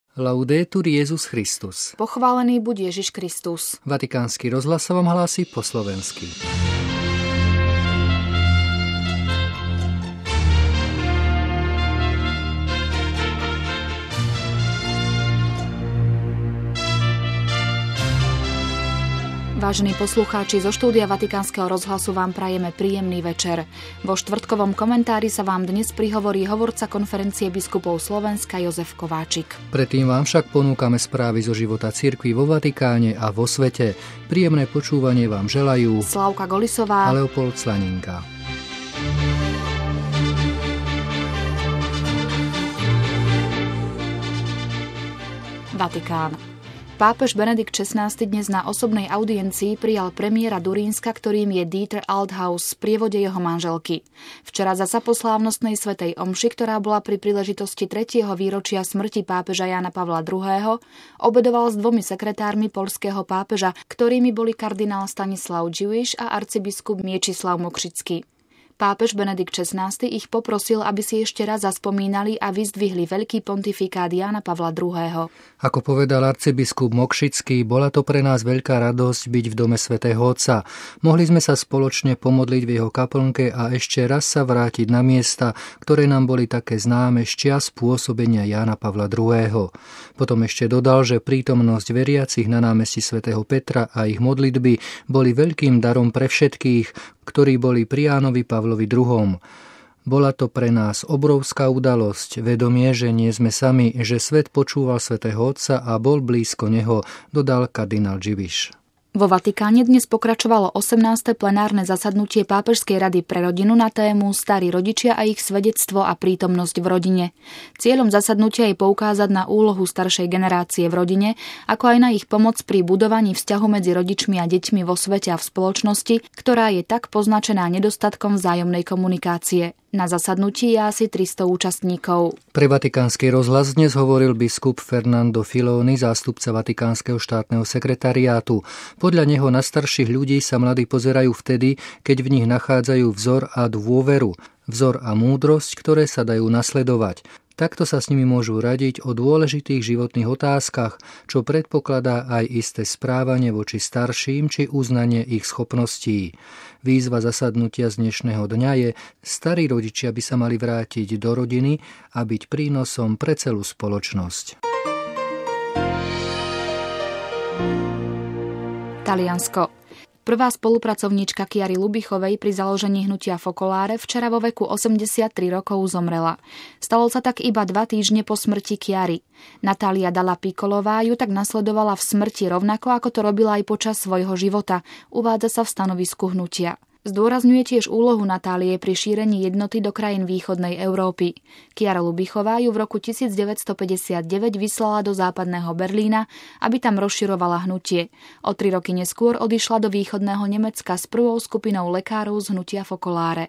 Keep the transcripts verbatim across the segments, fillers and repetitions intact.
Laudetur Jesus Christus. Pochválený buď Ježiš Kristus. Vatikánsky rozhlas sa vám hlási po slovensky. Vážení poslucháči, zo štúdia Vatikánskeho rozhlasu vám prajeme príjemný večer. Vo štvrtkovom komentári sa vám dnes prihovorí hovorca konferencie biskupov Slovenska Jozef Kováčik. Predtým vám však ponúkame správy zo života cirkvi vo Vatikáne a vo svete. Príjemné počúvanie vám želajú Slavka Golisová a Leopold Slaninka. Vatikán. Pápež Benedikt šestnásty dnes na osobnej audiencii prijal premiéra Durínska, ktorým je Dieter Althaus, v prievode jeho manželky. Včera zasa po slávnostnej svätej omši, ktorá bola pri príležitosti tretieho výročia smrti pápeža Jána Pavla druhého., obedoval s dvomi sekretármi poľského pápeža, ktorými boli kardinál Stanislav Dziwisz a arcibiskup Miečislav Mokřický. Pápež Benedikt šestnásty ich poprosil, aby si ešte raz zaspomínali a vyzdvihli veľký pontifikát Jána Pavla druhého. Ako povedal arcibiskup Mokřický, bola to pre nás veľká radosť byť v dome svätého Otca. Mohli sme sa spoločne pomodliť v jeho kaplnke a ešte raz sa vrátiť na miesta, ktoré nám boli také známe z čias pôsobenia Jána Pavla druhého. Potom ešte dodal, že prítomnosť veriacich na námestí svätého Petra a ich modlitby boli veľkým darom pre všetkých, ktorí boli pri Jánovi Pavlovi druhom. Bola to pre nás obrovská udalosť, vedomie, že nie sme sami, že svet počúval svätého Otca a bol blízko neho, dodal kardinál Dziwisz. Vo Vatikáne dnes pokračovalo osemnáste plenárne zasadnutie Pápežskej rady pre rodinu na tému Starí rodičia a ich svedectvo a prítomnosť v rodine. Cieľom zasadnutia je poukázať na úlohu staršej generácie v rodine, ako aj na ich pomoc pri budovaní vzťahu medzi rodičmi a deťmi vo svete a v spoločnosti, ktorá je tak poznačená nedostatkom vzájomnej komunikácie. Na zasadnutí je asi tristo účastníkov. Pre Vatikánsky rozhlas dnes hovoril biskup Fernando Filoni, zástupca Vatikánskeho štátneho sekretariátu. Podľa neho na starších ľudí sa mladí pozerajú vtedy, keď v nich nachádzajú vzor a dôveru, vzor a múdrosť, ktoré sa dajú nasledovať. Takto sa s nimi môžu radiť o dôležitých životných otázkach, čo predpokladá aj isté správanie voči starším či uznanie ich schopností. Výzva zasadnutia z dnešného dňa je: starí rodičia by sa mali vrátiť do rodiny a byť prínosom pre celú spoločnosť. Taliansko. Prvá spolupracovníčka Chiary Lubichovej pri založení hnutia Focolare včera vo veku osemdesiattri rokov zomrela. Stalo sa tak iba dva týždne po smrti Chiary. Natália Dalla Piccolová ju tak nasledovala v smrti rovnako, ako to robila aj počas svojho života, uvádza sa v stanovisku hnutia. Zdôrazňuje tiež úlohu Natálie pri šírení jednoty do krajín východnej Európy. Chiara Lubichová ju v roku devätnásťstopäťdesiatdeväť vyslala do západného Berlína, aby tam rozširovala hnutie. O tri roky neskôr odišla do východného Nemecka s prvou skupinou lekárov z hnutia Focolare.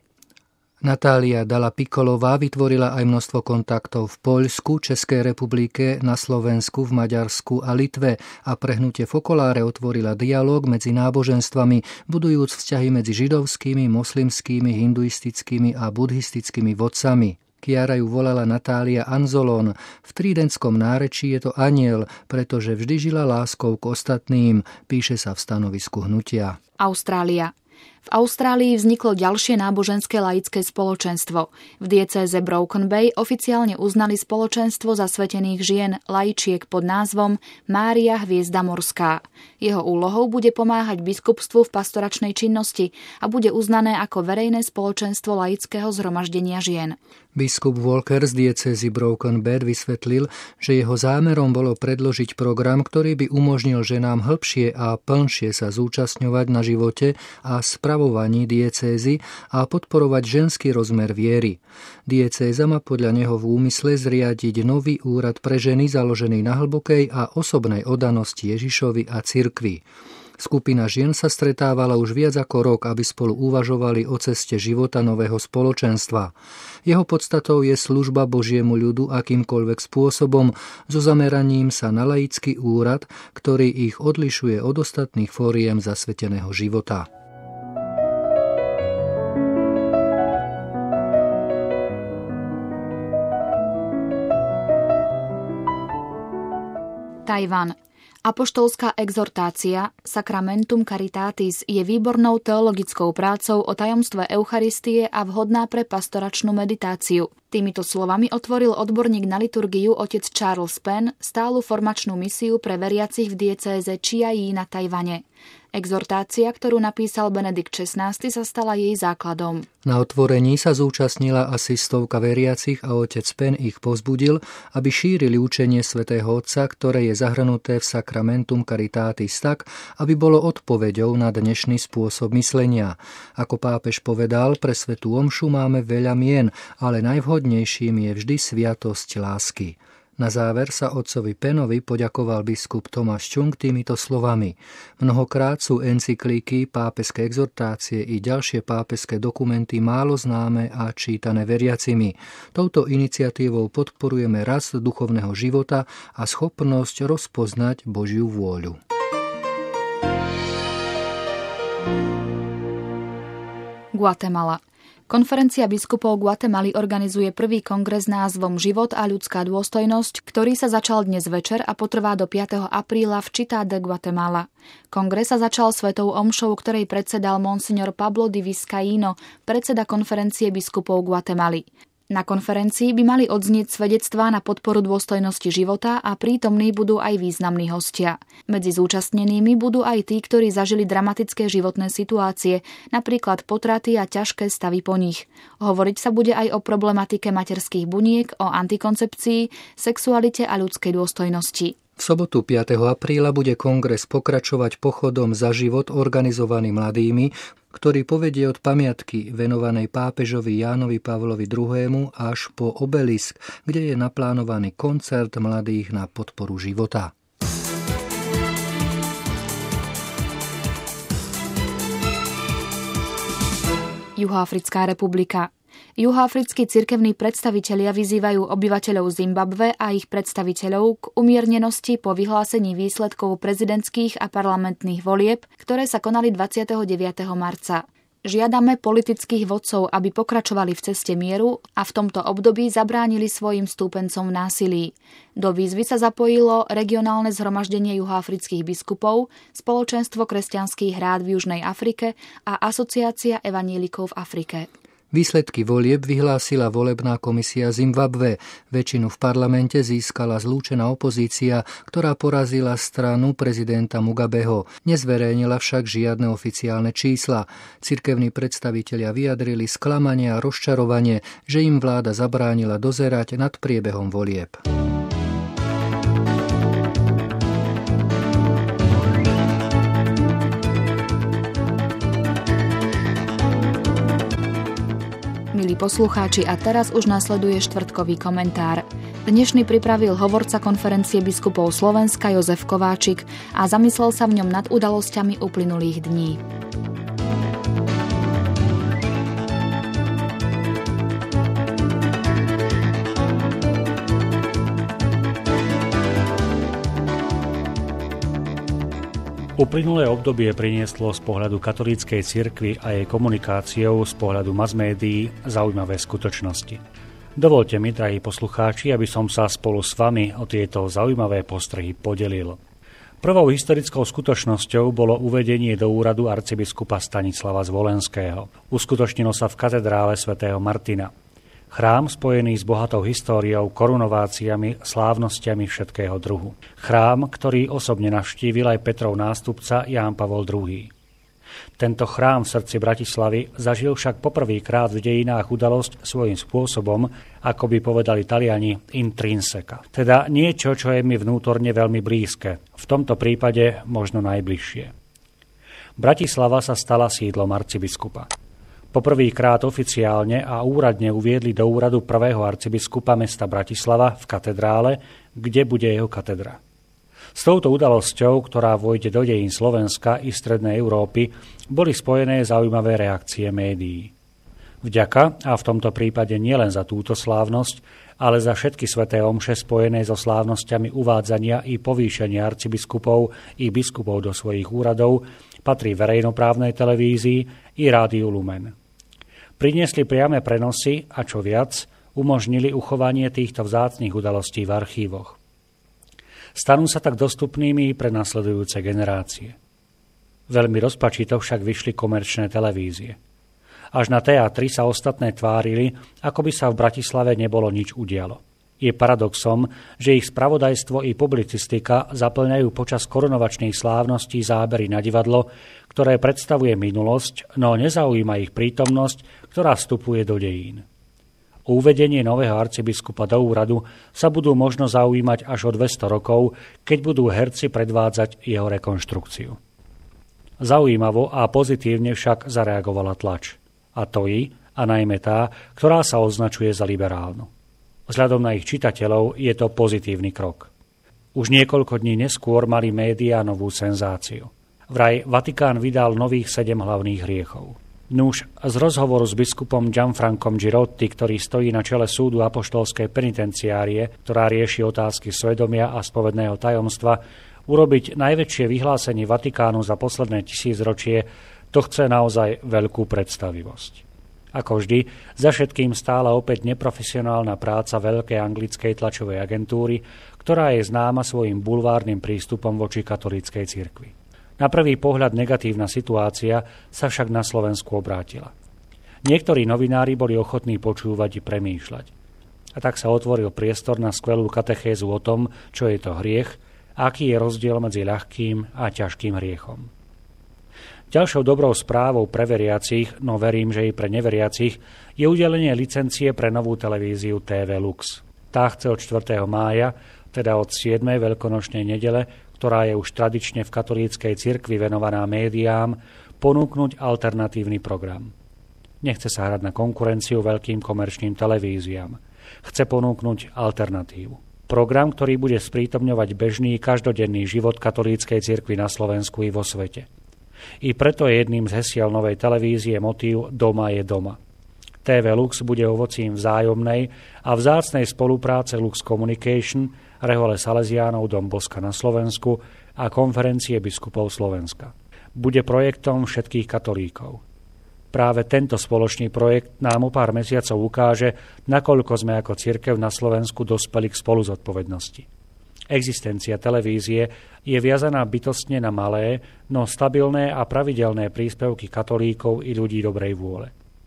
Natália Dalla Piccolová vytvorila aj množstvo kontaktov v Poľsku, Českej republike, na Slovensku, v Maďarsku a Litve a pre hnutie Focolare otvorila dialóg medzi náboženstvami, budujúc vzťahy medzi židovskými, moslimskými, hinduistickými a buddhistickými vodcami. Chiara ju volala Natália Anzolón. V trídentskom nárečí je to anjel, pretože vždy žila láskou k ostatným, píše sa v stanovisku hnutia. Austrália. V Austrálii vzniklo ďalšie náboženské laické spoločenstvo. V diecéze Broken Bay oficiálne uznali spoločenstvo zasvetených žien laičiek pod názvom Mária Hviezda morská. Jeho úlohou bude pomáhať biskupstvu v pastoračnej činnosti a bude uznané ako verejné spoločenstvo laického zhromaždenia žien. Biskup Walker z diecézy Broken Bay vysvetlil, že jeho zámerom bolo predložiť program, ktorý by umožnil ženám hĺbšie a plnšie sa zúčastňovať na živote a spravovaní diecézy a podporovať ženský rozmer viery. Diecéza má podľa neho v úmysle zriadiť nový úrad pre ženy založený na hlbokej a osobnej oddanosti Ježišovi a cirkvi. Skupina žien sa stretávala už viac ako rok, aby spolu uvažovali o ceste života nového spoločenstva. Jeho podstatou je služba Božiemu ľudu akýmkoľvek spôsobom, so zameraním sa na laický úrad, ktorý ich odlišuje od ostatných fóriem zasveteného života. Tajvan. Apoštolská exhortácia Sacramentum Caritatis je výbornou teologickou prácou o tajomstve Eucharistie a vhodná pre pastoračnú meditáciu. Týmito slovami otvoril odborník na liturgiu otec Charles Penn stálu formačnú misiu pre veriacich v diecéze Chiayi na Tajvane. Exhortácia, ktorú napísal Benedikt šestnásty, sa stala jej základom. Na otvorení sa zúčastnila asi stovka veriacich a otec Penn ich povzbudil, aby šírili učenie svätého Otca, ktoré je zahrnuté v Sacramentum Caritatis tak, aby bolo odpoveďou na dnešný spôsob myslenia. Ako pápež povedal, pre svätú omšu máme veľa mien, ale najvhodnejším je vždy sviatosť lásky. Na záver sa otcovi Pennovi poďakoval biskup Thomas Chung týmito slovami. Mnohokrát sú encyklíky, pápeské exhortácie i ďalšie pápeské dokumenty málo známe a čítané veriacimi. Touto iniciatívou podporujeme rast duchovného života a schopnosť rozpoznať Božiu vôľu. Guatemala. Konferencia biskupov Guatemaly organizuje prvý kongres s názvom Život a ľudská dôstojnosť, ktorý sa začal dnes večer a potrvá do piateho apríla v Ciudad de Guatemala. Kongres sa začal svetou omšou, ktorej predsedal monsignor Pablo Di Vizcaíno, predseda konferencie biskupov Guatemaly. Na konferencii by mali odznieť svedectvá na podporu dôstojnosti života a prítomní budú aj významní hostia. Medzi zúčastnenými budú aj tí, ktorí zažili dramatické životné situácie, napríklad potraty a ťažké stavy po nich. Hovoriť sa bude aj o problematike materských buniek, o antikoncepcii, sexualite a ľudskej dôstojnosti. V sobotu piateho apríla bude kongres pokračovať pochodom za život organizovaný mladými, ktorý povedie od pamiatky venovanej pápežovi Jánovi Pavlovi druhému až po obelisk, kde je naplánovaný koncert mladých na podporu života. Juhoafrická republika. Juhoafrickí cirkevní predstavitelia vyzývajú obyvateľov Zimbabwe a ich predstaviteľov k umiernenosti po vyhlásení výsledkov prezidentských a parlamentných volieb, ktoré sa konali dvadsiateho deviateho marca. Žiadame politických vodcov, aby pokračovali v ceste mieru a v tomto období zabránili svojim stúpencom v násilí. Do výzvy sa zapojilo regionálne zhromaždenie juhoafrických biskupov, Spoločenstvo kresťanských rád v Južnej Afrike a Asociácia evanielikov v Afrike. Výsledky volieb vyhlásila volebná komisia Zimbabwe. Väčšinu v parlamente získala zlúčená opozícia, ktorá porazila stranu prezidenta Mugabeho. Nezverejnila však žiadne oficiálne čísla. Cirkevní predstavitelia vyjadrili sklamanie a rozčarovanie, že im vláda zabránila dozerať nad priebehom volieb. Milí poslucháči, a teraz už nasleduje štvrtkový komentár. Dnešný pripravil hovorca konferencie biskupov Slovenska Jozef Kováčik a zamyslel sa v ňom nad udalosťami uplynulých dní. Uplynulé obdobie prinieslo z pohľadu katolíckej cirkvi a jej komunikáciou z pohľadu masmédií zaujímavé skutočnosti. Dovolte mi, drahí poslucháči, aby som sa spolu s vami o tieto zaujímavé postrehy podelil. Prvou historickou skutočnosťou bolo uvedenie do úradu arcibiskupa Stanislava Zvolenského. Uskutočnilo sa v katedrále svätého Martina. Chrám spojený s bohatou históriou, korunováciami, slávnostiami všetkého druhu. Chrám, ktorý osobne navštívil aj Petrov nástupca Ján Pavol druhý. Tento chrám v srdci Bratislavy zažil však poprvýkrát v dejinách udalosť svojím spôsobom, ako by povedali Taliani, intrinseca. Teda niečo, čo je mi vnútorne veľmi blízke, v tomto prípade možno najbližšie. Bratislava sa stala sídlom arcibiskupa. Poprvýkrát oficiálne a úradne uviedli do úradu prvého arcibiskupa mesta Bratislava v katedrále, kde bude jeho katedra. S touto udalosťou, ktorá vojde do dejín Slovenska i strednej Európy, boli spojené zaujímavé reakcie médií. Vďaka, a v tomto prípade nielen za túto slávnosť, ale za všetky sväté omše spojené so slávnosťami uvádzania i povýšenia arcibiskupov i biskupov do svojich úradov, patrí verejnoprávnej televízii i Rádiu Lumen. Priniesli priame prenosy a čo viac, umožnili uchovanie týchto vzácnych udalostí v archívoch. Stanú sa tak dostupnými pre nasledujúce generácie. Veľmi rozpačito však vyšli komerčné televízie. Až na té á tri sa ostatné tvárili, ako by sa v Bratislave nebolo nič udialo. Je paradoxom, že ich spravodajstvo i publicistika zaplňajú počas korunovačných slávností zábery na divadlo, ktoré predstavuje minulosť, no nezaujíma ich prítomnosť, ktorá vstupuje do dejín. O uvedenie nového arcibiskupa do úradu sa budú možno zaujímať až o dvesto rokov, keď budú herci predvádzať jeho rekonštrukciu. Zaujímavo a pozitívne však zareagovala tlač. A to i, a najmä tá, ktorá sa označuje za liberálnu. Vzhľadom na ich čitateľov je to pozitívny krok. Už niekoľko dní neskôr mali médiá novú senzáciu. Vraj Vatikán vydal nových sedem hlavných hriechov. Nuž, z rozhovoru s biskupom Gianfrancom Girotti, ktorý stojí na čele súdu apoštolskej penitenciárie, ktorá rieši otázky svedomia a spovedného tajomstva, urobiť najväčšie vyhlásenie Vatikánu za posledné tisícročie, to chce naozaj veľkú predstavivosť. Ako vždy, za všetkým stála opäť neprofesionálna práca veľkej anglickej tlačovej agentúry, ktorá je známa svojim bulvárnym prístupom voči katolíckej cirkvi. Na prvý pohľad negatívna situácia sa však na Slovensku obrátila. Niektorí novinári boli ochotní počúvať i premýšľať. A tak sa otvoril priestor na skvelú katechézu o tom, čo je to hriech, aký je rozdiel medzi ľahkým a ťažkým hriechom. Ďalšou dobrou správou pre veriacich, no verím, že i pre neveriacich, je udelenie licencie pre novú televíziu té vé Lux. Tá chce od štvrtého mája, teda od siedmej veľkonočnej nedele, ktorá je už tradične v katolíckej cirkvi venovaná médiám, ponúknuť alternatívny program. Nechce sa hrať na konkurenciu veľkým komerčným televíziám. Chce ponúknuť alternatívu. Program, ktorý bude sprítomňovať bežný každodenný život katolíckej cirkvi na Slovensku i vo svete. I preto je jedným z hesiel novej televízie motív Doma je doma. té vé Lux bude ovocím vzájomnej a vzácnej spolupráce Lux Communication, Rehole Salesiánov Dom Boska na Slovensku a Konferencie biskupov Slovenska. Bude projektom všetkých katolíkov. Práve tento spoločný projekt nám o pár mesiacov ukáže, nakoľko sme ako cirkev na Slovensku dospeli k spoluzodpovednosti. Existencia televízie je viazaná bytostne na malé, no stabilné a pravidelné príspevky katolíkov i ľudí dobrej vôle.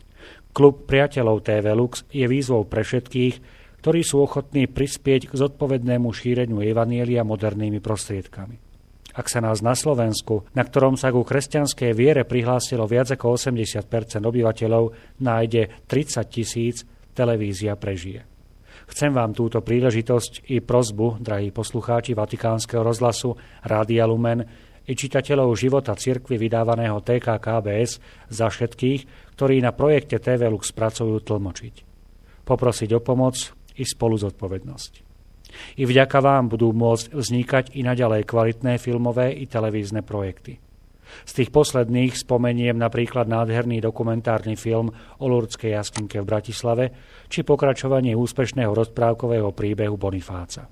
Klub priateľov té vé Lux je výzvou pre všetkých, ktorí sú ochotní prispieť k zodpovednému šíreniu evanjelia modernými prostriedkami. Ak sa nás na Slovensku, na ktorom sa ku kresťanskej viere prihlásilo viac ako osemdesiat percent obyvateľov, nájde tridsať tisíc, televízia prežije. Chcem vám túto príležitosť i prosbu, drahí poslucháči Vatikánskeho rozhlasu, Rádia Lumen, i čitateľov života cirkvi vydávaného té ká ká bé es za všetkých, ktorí na projekte té vé Lux pracujú, tlmočiť. Poprosiť o pomoc i spoluzodpovednosť. I vďaka vám budú môcť vznikať i naďalej kvalitné filmové i televízne projekty. Z tých posledných spomeniem napríklad nádherný dokumentárny film o Lurdskej jaskinke v Bratislave či pokračovanie úspešného rozprávkového príbehu Bonifáca.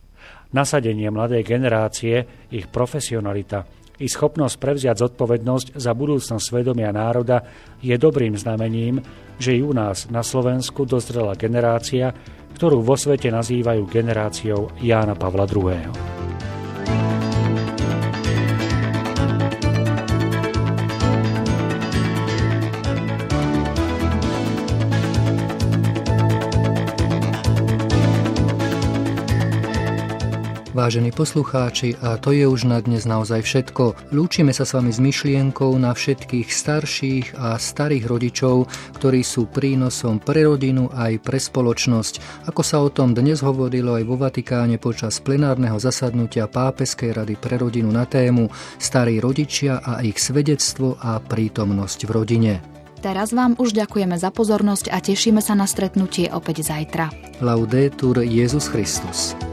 Nasadenie mladej generácie, ich profesionalita i schopnosť prevziať zodpovednosť za budúcnosť svedomia národa je dobrým znamením, že i u nás na Slovensku dozrela generácia, ktorú vo svete nazývajú generáciou Jána Pavla druhého. Vážení poslucháči, a to je už na dnes naozaj všetko. Lúčime sa s vami s myšlienkou na všetkých starších a starých rodičov, ktorí sú prínosom pre rodinu aj pre spoločnosť. Ako sa o tom dnes hovorilo aj vo Vatikáne počas plenárneho zasadnutia Pápeskej rady pre rodinu na tému Starí rodičia a ich svedectvo a prítomnosť v rodine. Teraz vám už ďakujeme za pozornosť a tešíme sa na stretnutie opäť zajtra. Laudetur Jesus Christus.